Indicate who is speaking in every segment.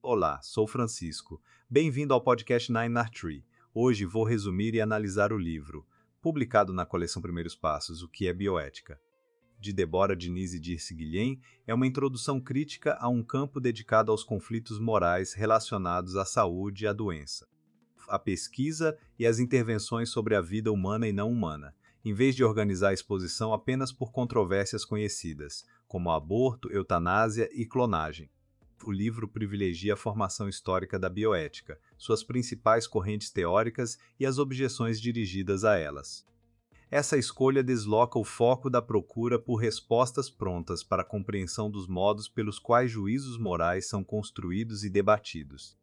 Speaker 1: Olá, sou Francisco. Bem-vindo ao podcast Nine Art Tree. Hoje vou resumir e analisar o livro, publicado na coleção Primeiros Passos, O que é Bioética, de Débora Diniz e Dirce Guilhem, é uma introdução crítica a um campo dedicado aos conflitos morais relacionados à saúde e à doença, a pesquisa e as intervenções sobre a vida humana e não humana, em vez de organizar a exposição apenas por controvérsias conhecidas, como aborto, eutanásia e clonagem. O livro privilegia a formação histórica da bioética, suas principais correntes teóricas e as objeções dirigidas a elas. Essa escolha desloca o foco da procura por respostas prontas para a compreensão dos modos pelos quais juízos morais são construídos e debatidos.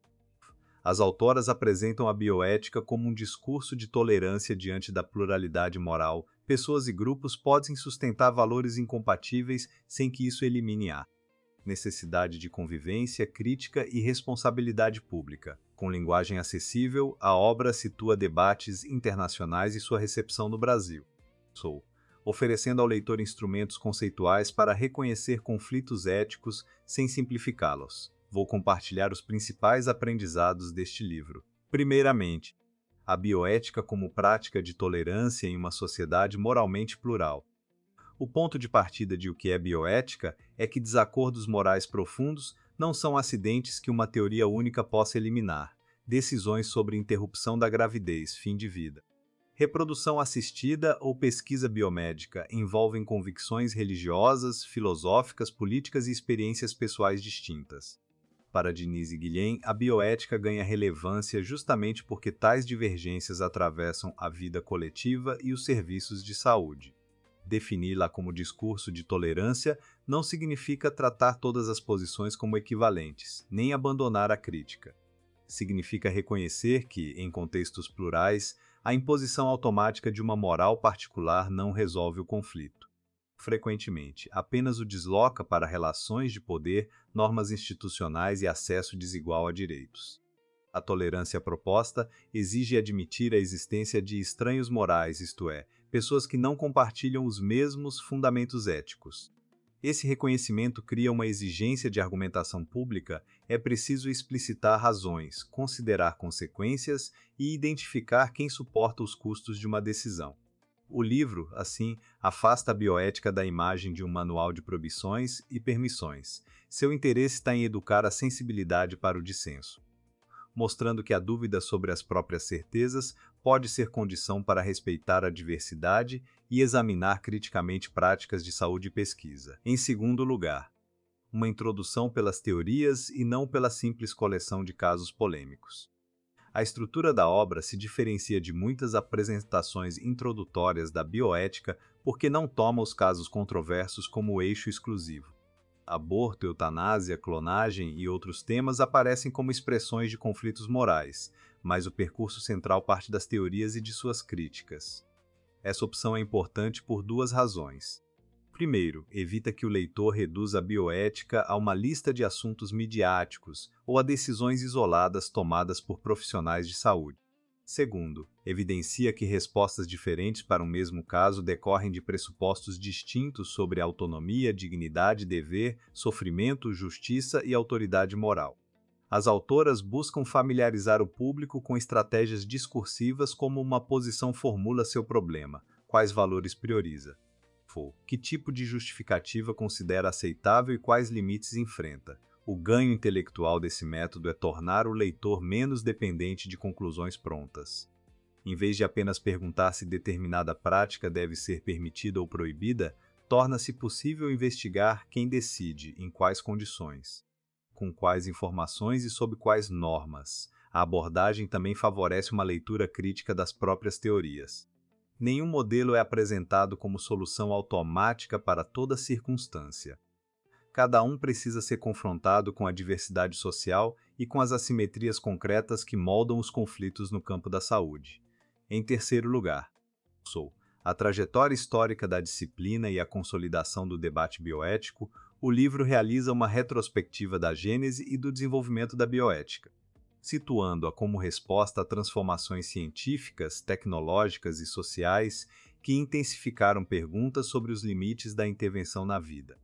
Speaker 1: As autoras apresentam a bioética como um discurso de tolerância diante da pluralidade moral. Pessoas e grupos podem sustentar valores incompatíveis sem que isso elimine a necessidade de convivência, crítica e responsabilidade pública. Com linguagem acessível, a obra situa debates internacionais e sua recepção no Brasil. Oferecendo ao leitor instrumentos conceituais para reconhecer conflitos éticos sem simplificá-los. Vou compartilhar os principais aprendizados deste livro. Primeiramente, a bioética como prática de tolerância em uma sociedade moralmente plural. O ponto de partida de O que é bioética é que desacordos morais profundos não são acidentes que uma teoria única possa eliminar, decisões sobre interrupção da gravidez, fim de vida, reprodução assistida ou pesquisa biomédica envolvem convicções religiosas, filosóficas, políticas e experiências pessoais distintas. Para Diniz e Guilhem, a bioética ganha relevância justamente porque tais divergências atravessam a vida coletiva e os serviços de saúde. Defini-la como discurso de tolerância não significa tratar todas as posições como equivalentes, nem abandonar a crítica. Significa reconhecer que, em contextos plurais, a imposição automática de uma moral particular não resolve o conflito. Frequentemente, apenas o desloca para relações de poder, normas institucionais e acesso desigual a direitos. A tolerância proposta exige admitir a existência de estranhos morais, isto é, pessoas que não compartilham os mesmos fundamentos éticos. Esse reconhecimento cria uma exigência de argumentação pública, é preciso explicitar razões, considerar consequências e identificar quem suporta os custos de uma decisão. O livro, assim, afasta a bioética da imagem de um manual de proibições e permissões. Seu interesse está em educar a sensibilidade para o dissenso, mostrando que a dúvida sobre as próprias certezas pode ser condição para respeitar a diversidade e examinar criticamente práticas de saúde e pesquisa. Em segundo lugar, uma introdução pelas teorias e não pela simples coleção de casos polêmicos. A estrutura da obra se diferencia de muitas apresentações introdutórias da bioética porque não toma os casos controversos como eixo exclusivo. Aborto, eutanásia, clonagem e outros temas aparecem como expressões de conflitos morais, mas o percurso central parte das teorias e de suas críticas. Essa opção é importante por duas razões. Primeiro, evita que o leitor reduza a bioética a uma lista de assuntos midiáticos ou a decisões isoladas tomadas por profissionais de saúde. Segundo, evidencia que respostas diferentes para um mesmo caso decorrem de pressupostos distintos sobre autonomia, dignidade, dever, sofrimento, justiça e autoridade moral. As autoras buscam familiarizar o público com estratégias discursivas como uma posição formula seu problema, quais valores prioriza, que tipo de justificativa considera aceitável e quais limites enfrenta. O ganho intelectual desse método é tornar o leitor menos dependente de conclusões prontas. Em vez de apenas perguntar se determinada prática deve ser permitida ou proibida, torna-se possível investigar quem decide, em quais condições, com quais informações e sob quais normas. A abordagem também favorece uma leitura crítica das próprias teorias. Nenhum modelo é apresentado como solução automática para toda circunstância. Cada um precisa ser confrontado com a diversidade social e com as assimetrias concretas que moldam os conflitos no campo da saúde. Em terceiro lugar, a trajetória histórica da disciplina e a consolidação do debate bioético, o livro realiza uma retrospectiva da gênese e do desenvolvimento da bioética, situando-a como resposta a transformações científicas, tecnológicas e sociais que intensificaram perguntas sobre os limites da intervenção na vida.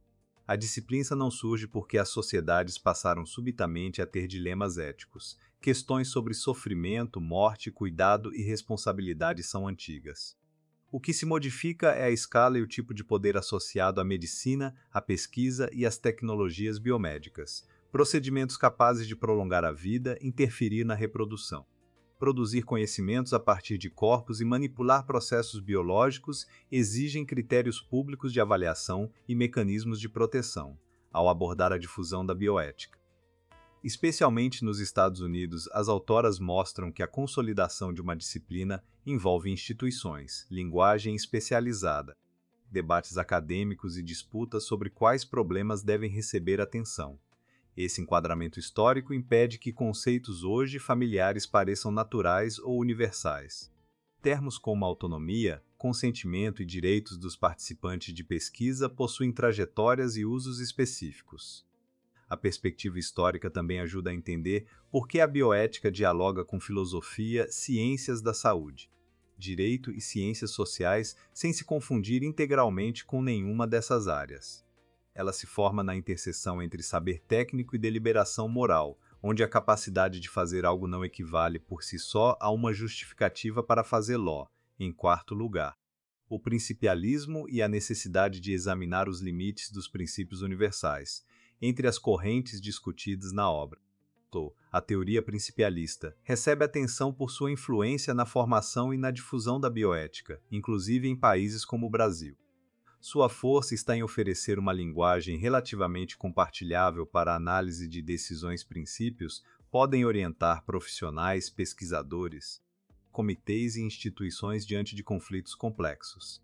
Speaker 1: A disciplina não surge porque as sociedades passaram subitamente a ter dilemas éticos. Questões sobre sofrimento, morte, cuidado e responsabilidade são antigas. O que se modifica é a escala e o tipo de poder associado à medicina, à pesquisa e às tecnologias biomédicas. Procedimentos capazes de prolongar a vida, interferir na reprodução, produzir conhecimentos a partir de corpos e manipular processos biológicos exigem critérios públicos de avaliação e mecanismos de proteção, ao abordar a difusão da bioética. Especialmente nos Estados Unidos, as autoras mostram que a consolidação de uma disciplina envolve instituições, linguagem especializada, debates acadêmicos e disputas sobre quais problemas devem receber atenção. Esse enquadramento histórico impede que conceitos hoje familiares pareçam naturais ou universais. Termos como autonomia, consentimento e direitos dos participantes de pesquisa possuem trajetórias e usos específicos. A perspectiva histórica também ajuda a entender por que a bioética dialoga com filosofia, ciências da saúde, direito e ciências sociais sem se confundir integralmente com nenhuma dessas áreas. Ela se forma na interseção entre saber técnico e deliberação moral, onde a capacidade de fazer algo não equivale por si só a uma justificativa para fazê-lo. Em quarto lugar, o principialismo e a necessidade de examinar os limites dos princípios universais. Entre as correntes discutidas na obra, a teoria principialista recebe atenção por sua influência na formação e na difusão da bioética, inclusive em países como o Brasil. Sua força está em oferecer uma linguagem relativamente compartilhável para a análise de decisões. Princípios podem orientar profissionais, pesquisadores, comitês e instituições diante de conflitos complexos.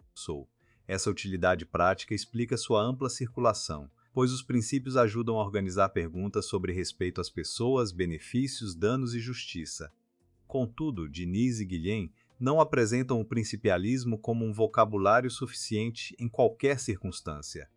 Speaker 1: Essa utilidade prática explica sua ampla circulação, pois os princípios ajudam a organizar perguntas sobre respeito às pessoas, benefícios, danos e justiça. Contudo, Diniz e Guilhem não apresentam o principialismo como um vocabulário suficiente em qualquer circunstância.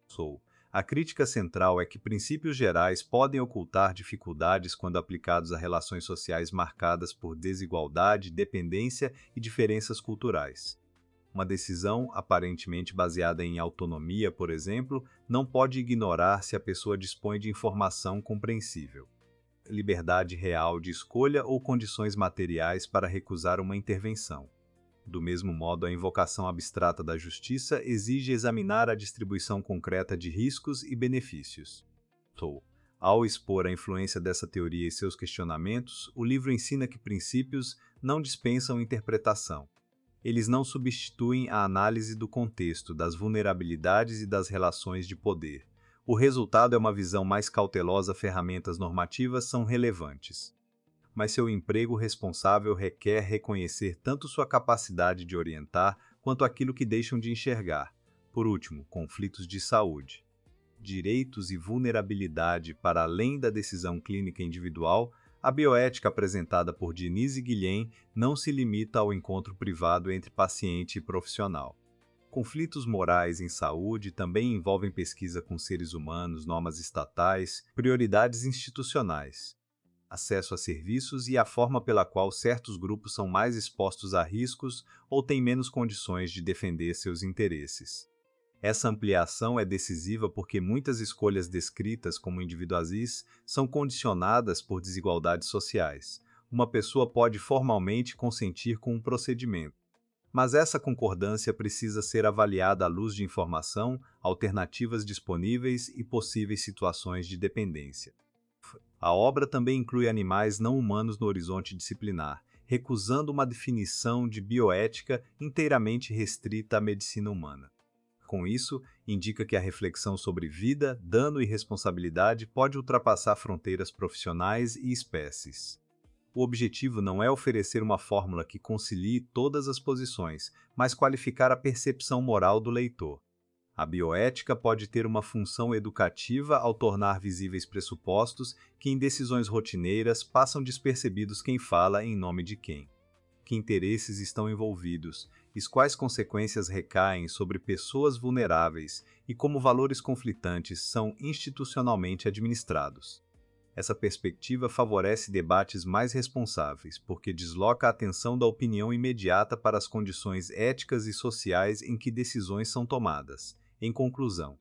Speaker 1: A crítica central é que princípios gerais podem ocultar dificuldades quando aplicados a relações sociais marcadas por desigualdade, dependência e diferenças culturais. Uma decisão, aparentemente baseada em autonomia, por exemplo, não pode ignorar se a pessoa dispõe de informação compreensível, liberdade real de escolha ou condições materiais para recusar uma intervenção. Do mesmo modo, a invocação abstrata da justiça exige examinar a distribuição concreta de riscos e benefícios. Ao expor a influência dessa teoria e seus questionamentos, o livro ensina que princípios não dispensam interpretação. Eles não substituem a análise do contexto, das vulnerabilidades e das relações de poder. O resultado é uma visão mais cautelosa. Ferramentas normativas são relevantes, mas seu emprego responsável requer reconhecer tanto sua capacidade de orientar quanto aquilo que deixam de enxergar. Por último, conflitos de saúde, direitos e vulnerabilidade para além da decisão clínica individual. A bioética apresentada por Diniz e Guilhem não se limita ao encontro privado entre paciente e profissional. Conflitos morais em saúde também envolvem pesquisa com seres humanos, normas estatais, prioridades institucionais, acesso a serviços e a forma pela qual certos grupos são mais expostos a riscos ou têm menos condições de defender seus interesses. Essa ampliação é decisiva porque muitas escolhas descritas como individuais são condicionadas por desigualdades sociais. Uma pessoa pode formalmente consentir com um procedimento, mas essa concordância precisa ser avaliada à luz de informação, alternativas disponíveis e possíveis situações de dependência. A obra também inclui animais não humanos no horizonte disciplinar, recusando uma definição de bioética inteiramente restrita à medicina humana. Com isso, indica que a reflexão sobre vida, dano e responsabilidade pode ultrapassar fronteiras profissionais e espécies. O objetivo não é oferecer uma fórmula que concilie todas as posições, mas qualificar a percepção moral do leitor. A bioética pode ter uma função educativa ao tornar visíveis pressupostos que em decisões rotineiras passam despercebidos quem fala em nome de quem, que interesses estão envolvidos, e quais consequências recaem sobre pessoas vulneráveis e como valores conflitantes são institucionalmente administrados. Essa perspectiva favorece debates mais responsáveis, porque desloca a atenção da opinião imediata para as condições éticas e sociais em que decisões são tomadas. Em conclusão,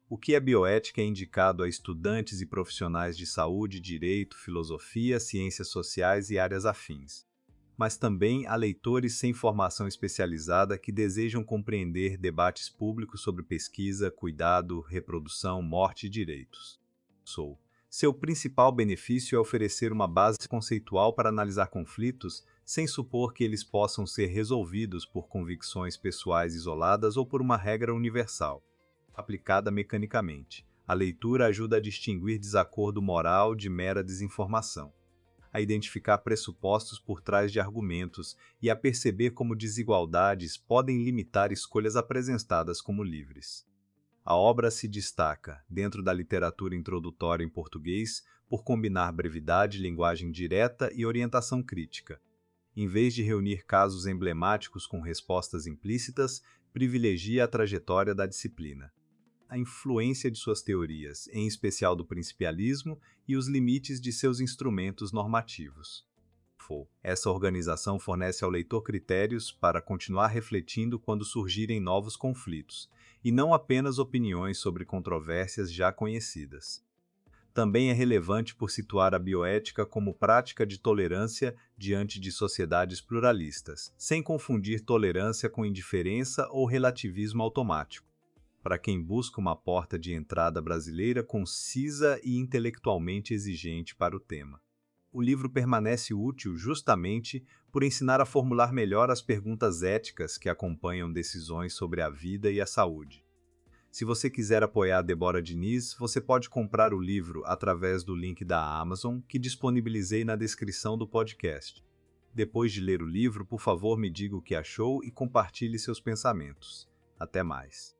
Speaker 1: O que é bioética é indicado a estudantes e profissionais de saúde, direito, filosofia, ciências sociais e áreas afins, mas também a leitores sem formação especializada que desejam compreender debates públicos sobre pesquisa, cuidado, reprodução, morte e direitos. Seu principal benefício é oferecer uma base conceitual para analisar conflitos sem supor que eles possam ser resolvidos por convicções pessoais isoladas ou por uma regra universal, aplicada mecanicamente. A leitura ajuda a distinguir desacordo moral de mera desinformação, a identificar pressupostos por trás de argumentos e a perceber como desigualdades podem limitar escolhas apresentadas como livres. A obra se destaca, dentro da literatura introdutória em português, por combinar brevidade, linguagem direta e orientação crítica. Em vez de reunir casos emblemáticos com respostas implícitas, privilegia a trajetória da disciplina, a influência de suas teorias, em especial do principialismo, e os limites de seus instrumentos normativos. Essa organização fornece ao leitor critérios para continuar refletindo quando surgirem novos conflitos, e não apenas opiniões sobre controvérsias já conhecidas. Também é relevante por situar a bioética como prática de tolerância diante de sociedades pluralistas, sem confundir tolerância com indiferença ou relativismo automático, para quem busca uma porta de entrada brasileira concisa e intelectualmente exigente para o tema. O livro permanece útil justamente por ensinar a formular melhor as perguntas éticas que acompanham decisões sobre a vida e a saúde. Se você quiser apoiar Deborah Diniz, você pode comprar o livro através do link da Amazon que disponibilizei na descrição do podcast. Depois de ler o livro, por favor, me diga o que achou e compartilhe seus pensamentos. Até mais.